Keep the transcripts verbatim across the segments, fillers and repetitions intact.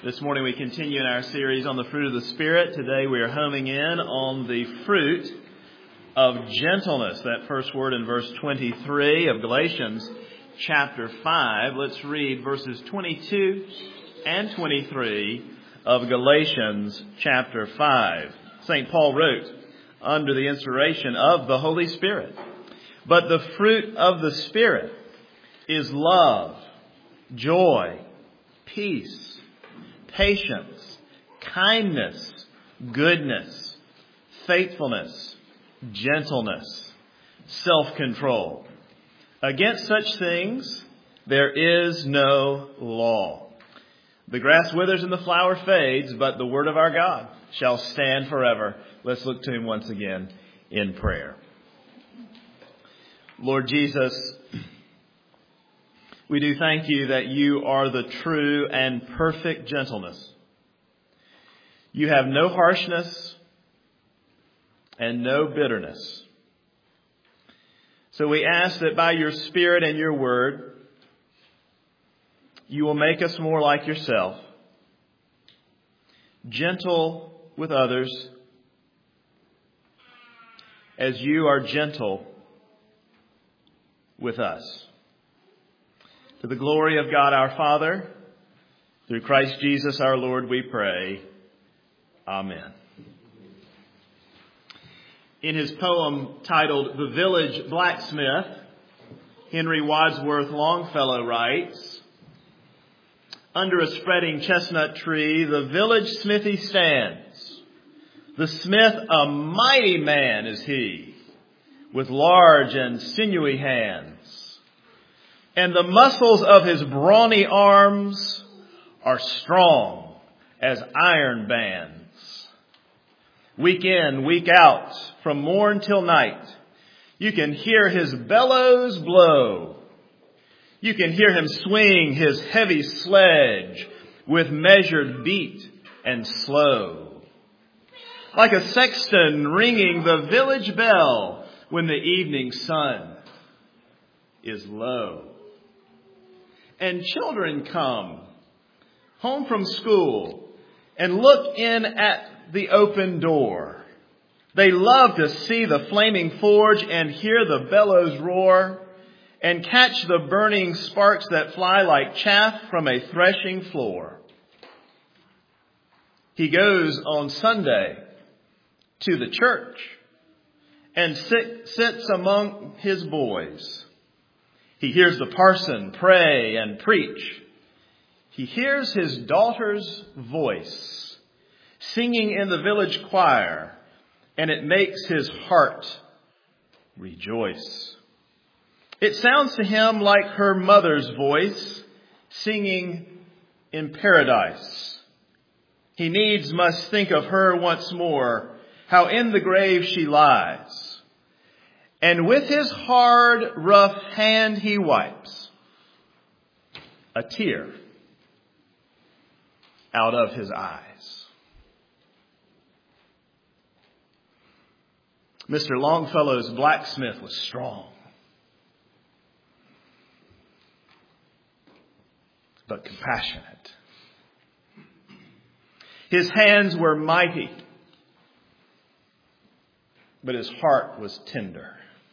This morning we continue in our series on the fruit of the Spirit. Today we are homing in on the fruit of gentleness. That first word in verse twenty-three of Galatians chapter five. Let's read verses twenty-two and twenty-three of Galatians chapter five. Saint Paul wrote under the inspiration of the Holy Spirit, "But the fruit of the Spirit is love, joy, peace, patience, kindness, goodness, faithfulness, gentleness, self-control. Against such things there is no law. The grass withers and the flower fades, but the word of our God shall stand forever." Let's look to him once again in prayer. Lord Jesus, we do thank you that you are the true and perfect gentleness. You have no harshness and no bitterness. So we ask that by your Spirit and your word, you will make us more like yourself, gentle with others as you are gentle with us. To the glory of God our Father, through Christ Jesus our Lord, we pray. Amen. In his poem titled "The Village Blacksmith," Henry Wadsworth Longfellow writes, "Under a spreading chestnut tree, the village smithy stands. The smith, a mighty man is he, with large and sinewy hands. And the muscles of his brawny arms are strong as iron bands. Week in, week out, from morn till night, you can hear his bellows blow. You can hear him swing his heavy sledge with measured beat and slow, like a sexton ringing the village bell when the evening sun is low. And children come home from school and look in at the open door. They love to see the flaming forge and hear the bellows roar and catch the burning sparks that fly like chaff from a threshing floor. He goes on Sunday to the church and sit, sits among his boys. He hears the parson pray and preach. He hears his daughter's voice singing in the village choir, and it makes his heart rejoice. It sounds to him like her mother's voice singing in paradise. He needs must think of her once more, how in the grave she lies. And with his hard, rough hand he wipes a tear out of his eyes. Mister Longfellow's blacksmith was strong, but compassionate. His hands were mighty, but his heart was tender.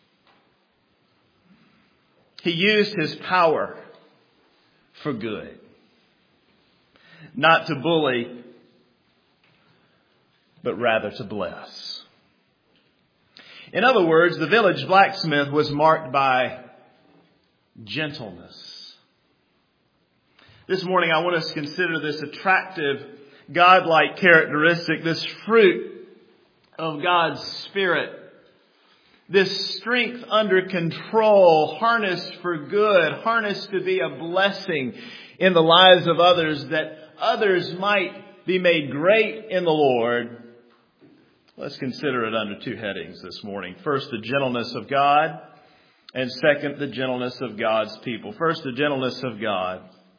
He used his power for good, not to bully, but rather to bless. In other words, the village blacksmith was marked by gentleness. This morning I want us to consider this attractive, godlike characteristic, this fruit of God's Spirit. This strength under control, harnessed for good, harnessed to be a blessing in the lives of others, that others might be made great in the Lord. Let's consider it under two headings this morning. First, the gentleness of God, and second, the gentleness of God's people. First, the gentleness of God.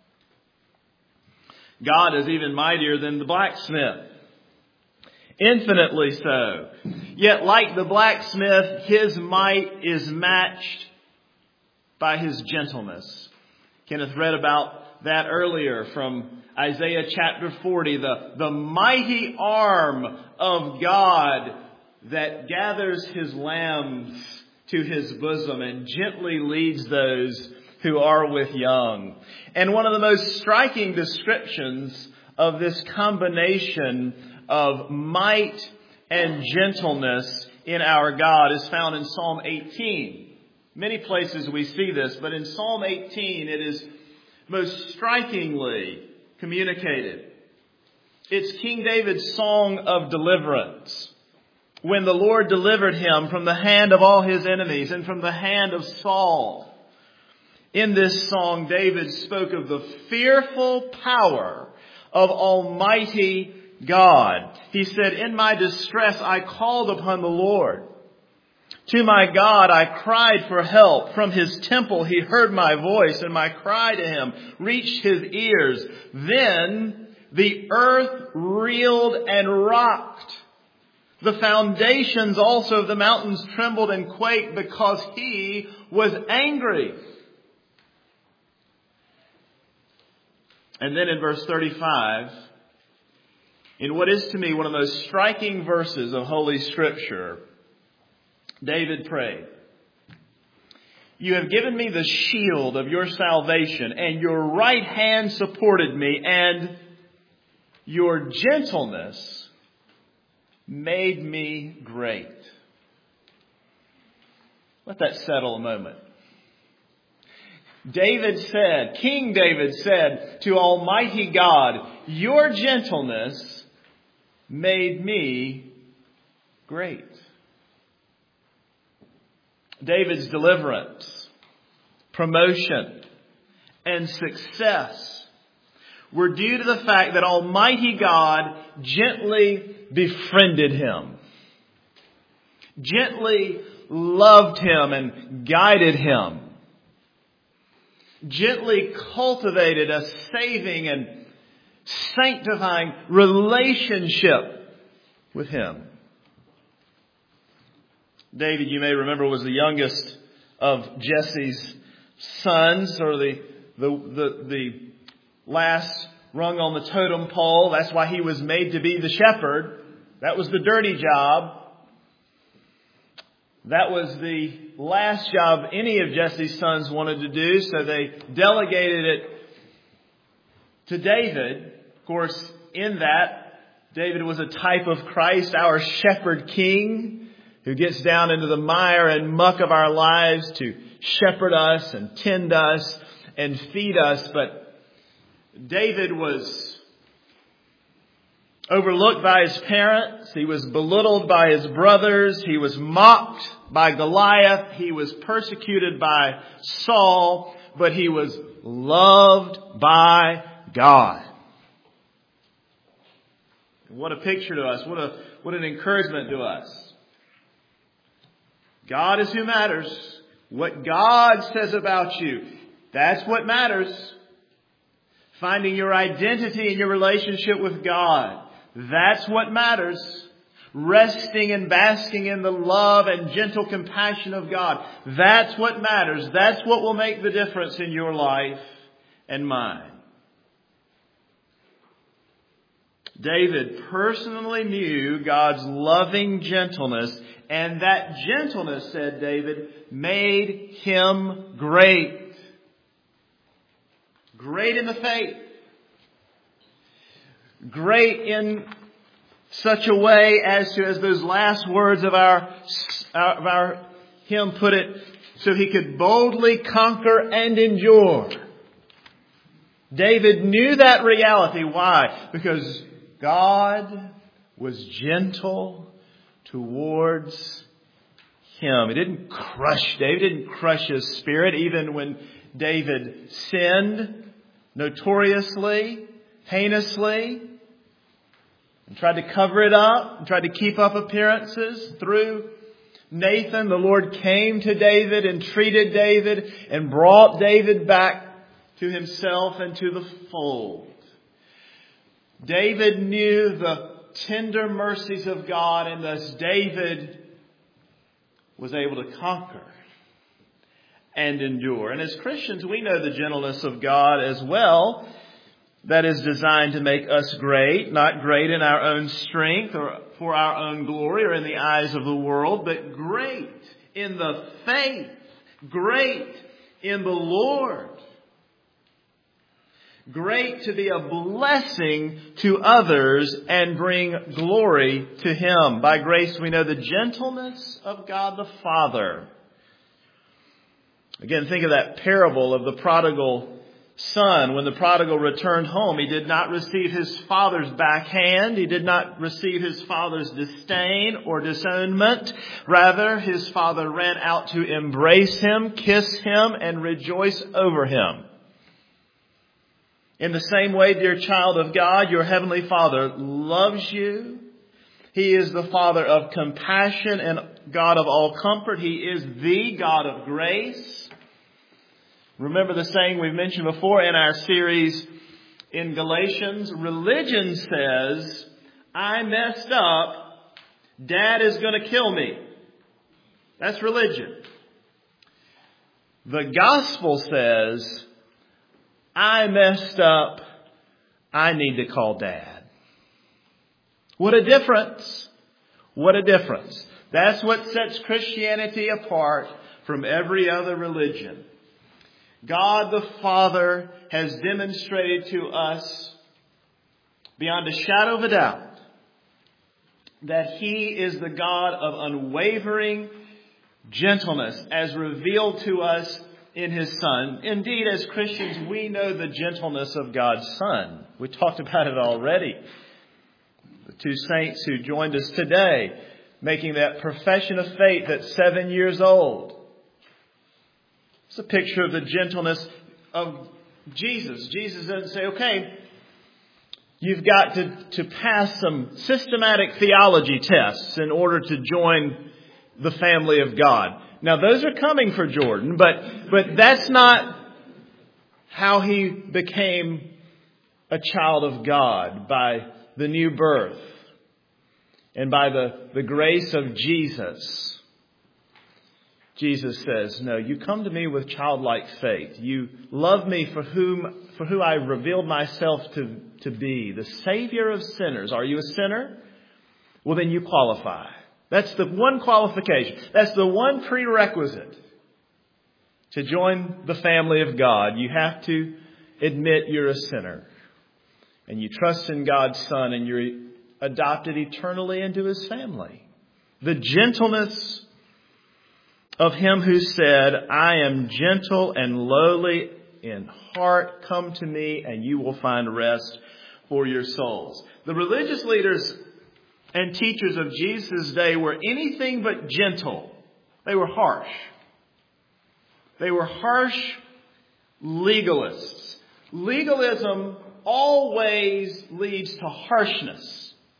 God is even mightier than the blacksmith. Infinitely so. Yet like the blacksmith, his might is matched by his gentleness. Kenneth read about that earlier from Isaiah chapter forty, the, the mighty arm of God that gathers his lambs to his bosom and gently leads those who are with young. And one of the most striking descriptions of this combination of might and gentleness in our God is found in Psalm eighteen. Many places we see this, but in Psalm eighteen it is most strikingly communicated. It's King David's song of deliverance, when the Lord delivered him from the hand of all his enemies and from the hand of Saul. In this song, David spoke of the fearful power of Almighty God. He said, "In my distress I called upon the Lord. To my God I cried for help. From his temple he heard my voice, and my cry to him reached his ears. Then the earth reeled and rocked. The foundations also of the mountains trembled and quaked because he was angry." And then in verse thirty-five, in what is to me one of the most striking verses of Holy Scripture, David prayed, "You have given me the shield of your salvation, and your right hand supported me, and your gentleness made me great." Let that settle a moment. David said, King David said to Almighty God, "Your gentleness made me great." David's deliverance, promotion, and success were due to the fact that Almighty God gently befriended him, gently loved him and guided him, gently cultivated a saving and sanctifying relationship with him. David, you may remember, was the youngest of Jesse's sons, or the, the, the, the last rung on the totem pole. That's why he was made to be the shepherd. That was the dirty job. That was the last job any of Jesse's sons wanted to do, so they delegated it to David. Of course, in that, David was a type of Christ, our shepherd king, who gets down into the mire and muck of our lives to shepherd us and tend us and feed us. But David was overlooked by his parents. He was belittled by his brothers. He was mocked by Goliath. He was persecuted by Saul. But he was loved by God. What a picture to us. What a, what an encouragement to us. God is who matters. What God says about you, that's what matters. Finding your identity in your relationship with God, that's what matters. Resting and basking in the love and gentle compassion of God, that's what matters. That's what will make the difference in your life and mine. David personally knew God's loving gentleness, and that gentleness, said David, made him great. Great in the faith. Great in such a way as to, as those last words of our, of our hymn put it, so he could boldly conquer and endure. David knew that reality. Why? Because God was gentle towards him. It didn't crush David. It didn't crush his spirit, even when David sinned notoriously, heinously, and tried to cover it up, and tried to keep up appearances. Through Nathan, the Lord came to David and treated David and brought David back to himself and to the fold. David knew the tender mercies of God, and thus David was able to conquer and endure. And as Christians, we know the gentleness of God as well. That is designed to make us great, not great in our own strength or for our own glory or in the eyes of the world, but great in the faith, great in the Lord. Great to be a blessing to others and bring glory to Him. By grace we know the gentleness of God the Father. Again, think of that parable of the prodigal son. When the prodigal returned home, he did not receive his father's backhand. He did not receive his father's disdain or disownment. Rather, his father ran out to embrace him, kiss him, and rejoice over him. In the same way, dear child of God, your heavenly Father loves you. He is the Father of compassion and God of all comfort. He is the God of grace. Remember the saying we've mentioned before in our series in Galatians. Religion says, I messed up. Dad is going to kill me. That's religion. The gospel says, I messed up. I need to call Dad. What a difference. What a difference. That's what sets Christianity apart from every other religion. God the Father has demonstrated to us beyond a shadow of a doubt that He is the God of unwavering gentleness as revealed to us in His Son. Indeed, as Christians, we know the gentleness of God's Son. We talked about it already. The two saints who joined us today, making that profession of faith at seven years old. It's a picture of the gentleness of Jesus. Jesus doesn't say, okay, you've got to, to pass some systematic theology tests in order to join the family of God. Now, those are coming for Jordan, but but that's not how he became a child of God, by the new birth and by the, the grace of Jesus. Jesus says, no, you come to me with childlike faith. You love me for whom for who I revealed myself to, to be, the Savior of sinners. Are you a sinner? Well, then you qualify. That's the one qualification. That's the one prerequisite to join the family of God. You have to admit you're a sinner. And you trust in God's Son, and you're adopted eternally into His family. The gentleness of Him who said, I am gentle and lowly in heart. Come to me and you will find rest for your souls. The religious leaders and teachers of Jesus' day were anything but gentle. They were harsh. They were harsh legalists. Legalism always leads to harshness.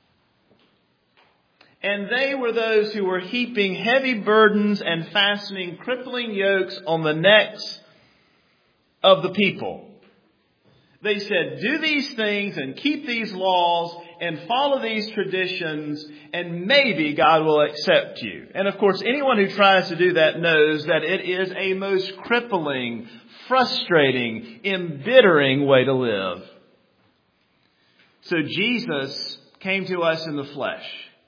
And they were those who were heaping heavy burdens and fastening crippling yokes on the necks of the people. They said, do these things and keep these laws and follow these traditions, and maybe God will accept you. And of course, anyone who tries to do that knows that it is a most crippling, frustrating, embittering way to live. So Jesus came to us in the flesh.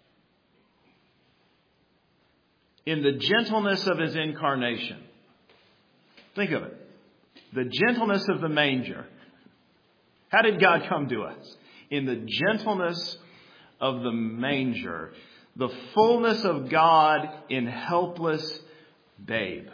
In the gentleness of His incarnation. Think of it. The gentleness of the manger. How did God come to us? In the gentleness of the manger. The fullness of God in helpless babe.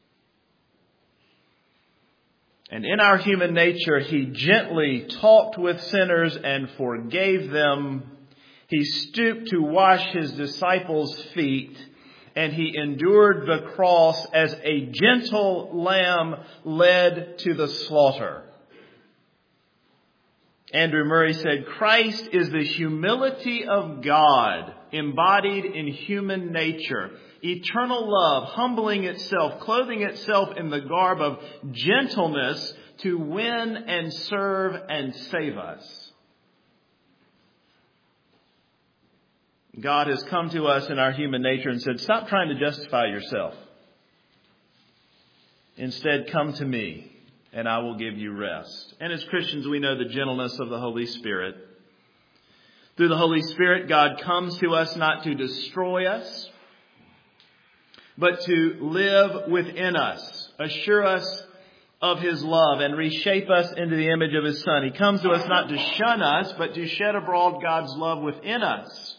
And in our human nature, He gently talked with sinners and forgave them. He stooped to wash His disciples' feet. And He endured the cross as a gentle lamb led to the slaughter. Andrew Murray said, Christ is the humility of God embodied in human nature. Eternal love, humbling itself, clothing itself in the garb of gentleness to win and serve and save us. God has come to us in our human nature and said, stop trying to justify yourself. Instead, come to me, and I will give you rest. And as Christians, we know the gentleness of the Holy Spirit. Through the Holy Spirit, God comes to us not to destroy us, but to live within us, assure us of His love, and reshape us into the image of His Son. He comes to us not to shun us, but to shed abroad God's love within us.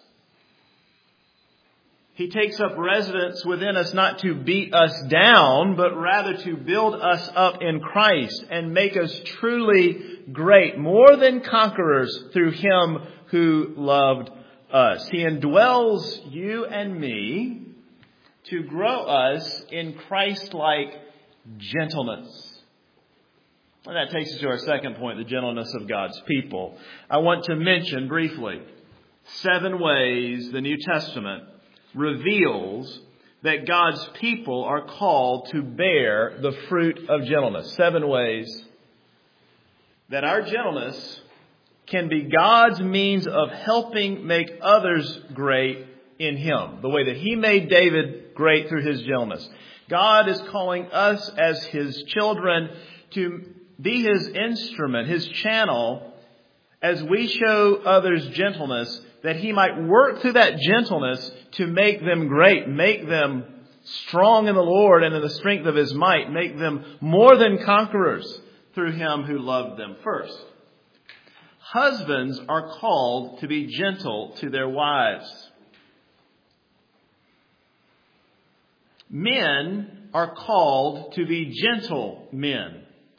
He takes up residence within us not to beat us down, but rather to build us up in Christ and make us truly great, more than conquerors through Him who loved us. He indwells you and me to grow us in Christ-like gentleness. And that takes us to our second point, the gentleness of God's people. I want to mention briefly seven ways the New Testament reveals that God's people are called to bear the fruit of gentleness. Seven ways that our gentleness can be God's means of helping make others great in Him, the way that He made David great through His gentleness. God is calling us as His children to be His instrument, His channel, as we show others gentleness, that He might work through that gentleness to make them great, make them strong in the Lord and in the strength of His might, make them more than conquerors through Him who loved them first. Husbands are called to be gentle to their wives. Men are called to be gentle men.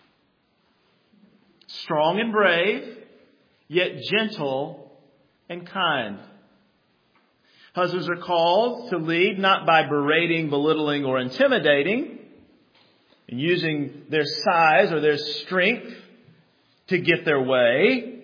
Strong and brave, yet gentle and kind. Husbands are called to lead not by berating, belittling, or intimidating, and using their size or their strength to get their way,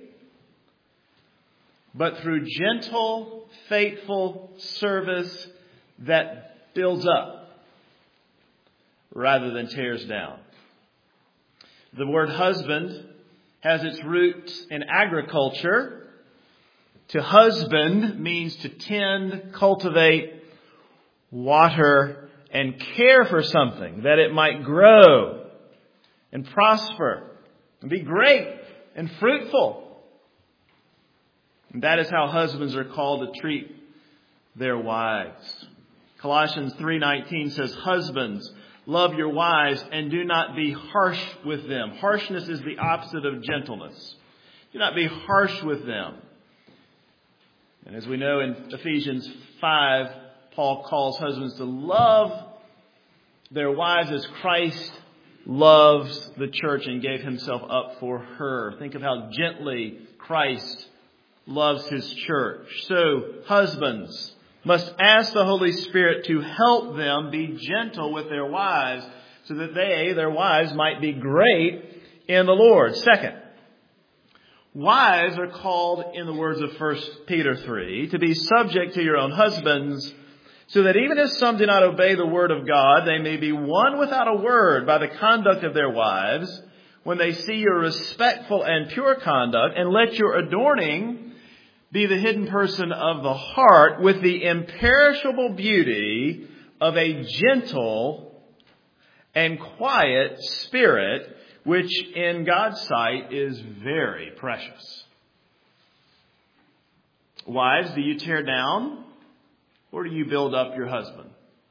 but through gentle, faithful service that builds up rather than tears down. The word husband has its roots in agriculture. To husband means to tend, cultivate, water, and care for something, that it might grow and prosper and be great and fruitful. And that is how husbands are called to treat their wives. Colossians three nineteen says, "Husbands, love your wives and do not be harsh with them." Harshness is the opposite of gentleness. Do not be harsh with them. And as we know in Ephesians five, Paul calls husbands to love their wives as Christ loves the church and gave Himself up for her. Think of how gently Christ loves His church. So husbands must ask the Holy Spirit to help them be gentle with their wives so that they, their wives, might be great in the Lord. Second, wives are called, in the words of First Peter three, to be subject to your own husbands, so that even if some do not obey the word of God, they may be won without a word by the conduct of their wives, when they see your respectful and pure conduct, and let your adorning be the hidden person of the heart with the imperishable beauty of a gentle and quiet spirit, which in God's sight is very precious. Wives, do you tear down or do you build up your husband?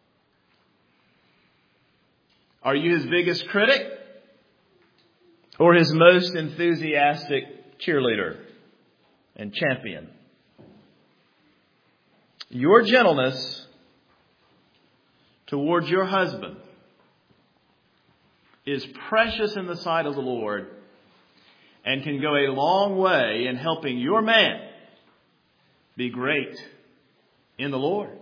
Are you his biggest critic or his most enthusiastic cheerleader and champion? Your gentleness towards your husband is precious in the sight of the Lord and can go a long way in helping your man be great in the Lord.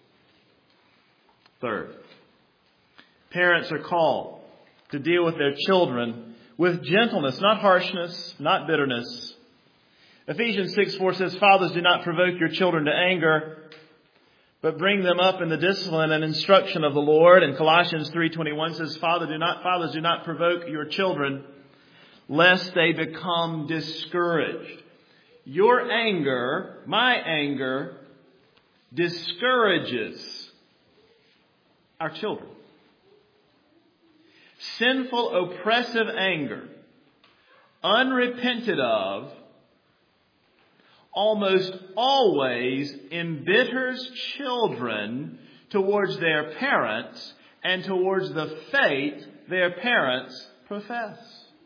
Third, parents are called to deal with their children with gentleness, not harshness, not bitterness. Ephesians six four says, "Fathers, do not provoke your children to anger, but bring them up in the discipline and instruction of the Lord." And Colossians three twenty-one says, Father, do not, Fathers, do not provoke your children, lest they become discouraged. Your anger, my anger, discourages our children. sinful, oppressive anger, unrepented of, almost always embitters children towards their parents and towards the faith their parents profess.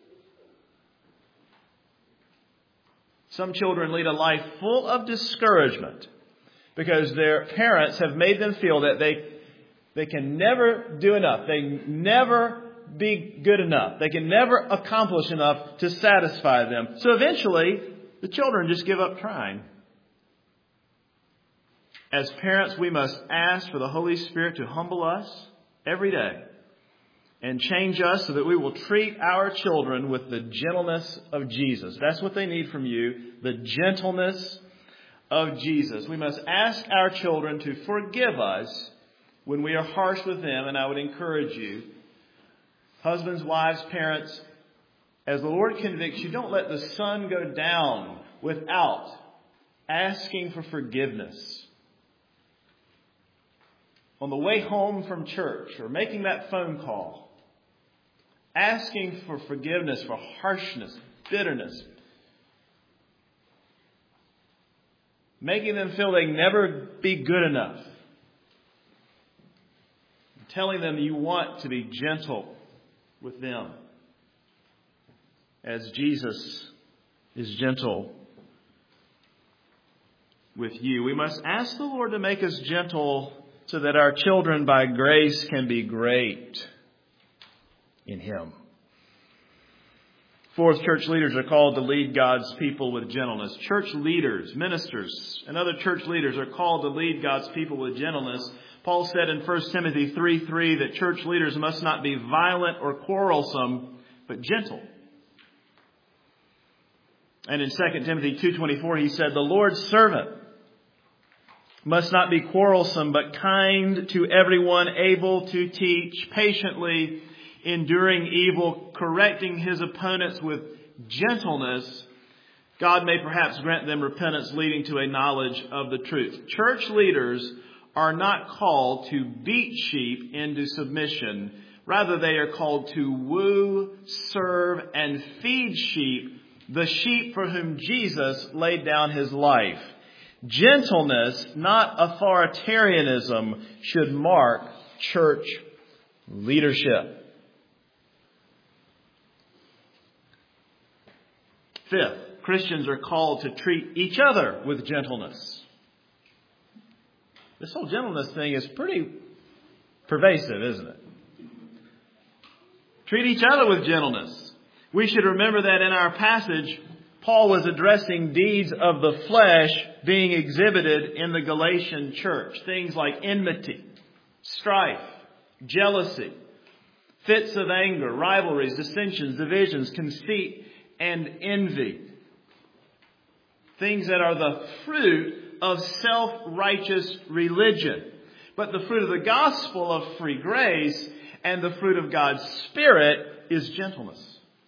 Some children lead a life full of discouragement because their parents have made them feel that they, they can never do enough. They never be good enough. They can never accomplish enough to satisfy them. So eventually, the children just give up trying. As parents, we must ask for the Holy Spirit to humble us every day and change us so that we will treat our children with the gentleness of Jesus. That's what they need from you, the gentleness of Jesus. We must ask our children to forgive us when we are harsh with them, and I would encourage you, husbands, wives, parents, as the Lord convicts you, don't let the sun go down without asking for forgiveness. On the way home from church or making that phone call, asking for forgiveness for harshness, bitterness, making them feel they can never be good enough, telling them you want to be gentle with them as Jesus is gentle with you. We must ask the Lord to make us gentle so that our children by grace can be great in Him. Fourth, church leaders are called to lead God's people with gentleness. Church leaders, ministers, and other church leaders are called to lead God's people with gentleness. Paul said in First Timothy three three that church leaders must not be violent or quarrelsome, but gentle. And in Second Timothy two twenty-four he said, the Lord's servant must not be quarrelsome, but kind to everyone, able to teach, patiently enduring evil, correcting his opponents with gentleness. God may perhaps grant them repentance leading to a knowledge of the truth. Church leaders are not called to beat sheep into submission. Rather, they are called to woo, serve, and feed sheep, the sheep for whom Jesus laid down His life. Gentleness, not authoritarianism, should mark church leadership. Fifth, Christians are called to treat each other with gentleness. This whole gentleness thing is pretty pervasive, isn't it? Treat each other with gentleness. We should remember that in our passage, Paul was addressing deeds of the flesh being exhibited in the Galatian church. Things like enmity, strife, jealousy, fits of anger, rivalries, dissensions, divisions, conceit, and envy. Things that are the fruit of self-righteous religion. But the fruit of the gospel of free grace and the fruit of God's Spirit is gentleness.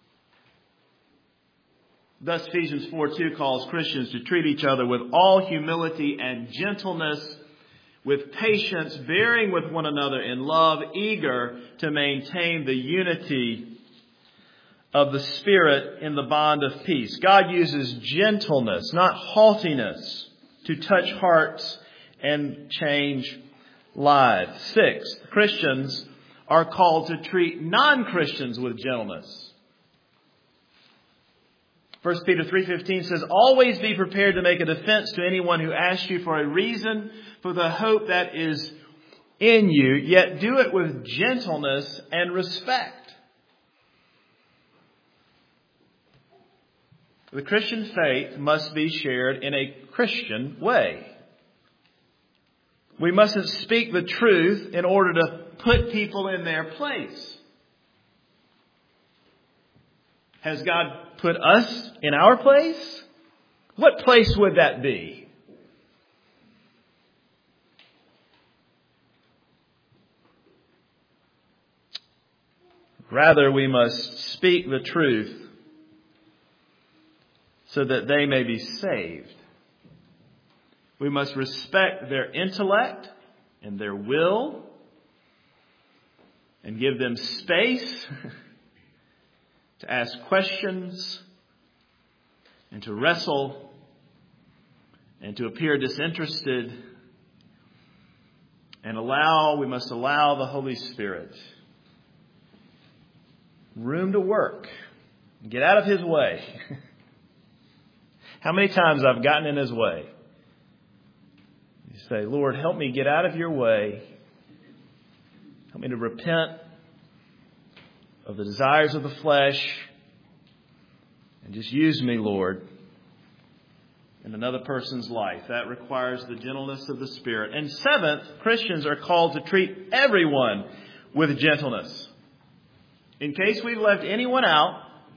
Thus, Ephesians four two calls Christians to treat each other with all humility and gentleness, with patience, bearing with one another in love, eager to maintain the unity of the Spirit in the bond of peace. God uses gentleness, not haughtiness, to touch hearts and change lives. Sixth, Christians are called to treat non-Christians with gentleness. First Peter three fifteen says, always be prepared to make a defense to anyone who asks you for a reason for the hope that is in you, yet do it with gentleness and respect. The Christian faith must be shared in a Christian way. We mustn't speak the truth in order to put people in their place. Has God put us in our place? What place would that be? Rather, we must speak the truth so that they may be saved. We must respect their intellect and their will and give them space to ask questions and to wrestle and to appear disinterested, and allow, we must allow the Holy Spirit room to work. Get out of His way. How many times I've gotten in His way? You say, Lord, help me get out of your way. Help me to repent of the desires of the flesh. And just use me, Lord, in another person's life. That requires the gentleness of the Spirit. And seventh, Christians are called to treat everyone with gentleness. In case we've left anyone out,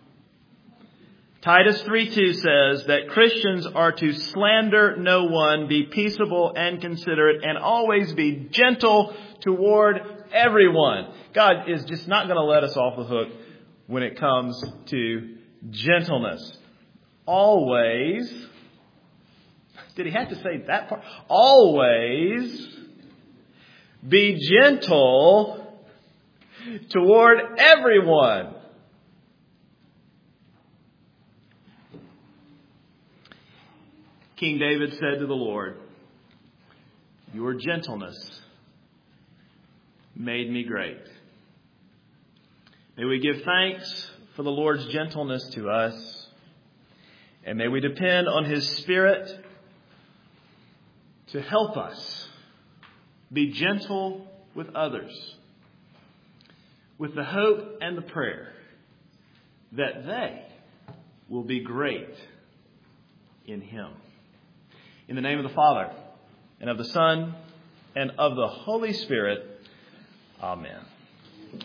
Titus three two says that Christians are to slander no one, be peaceable and considerate, and always be gentle toward everyone. God is just not going to let us off the hook when it comes to gentleness. Always. Did he have to say that part? Always be gentle toward everyone. King David said to the Lord, your gentleness made me great. May we give thanks for the Lord's gentleness to us, and may we depend on His Spirit to help us be gentle with others, with the hope and the prayer that they will be great in Him. In the name of the Father, and of the Son, and of the Holy Spirit, amen.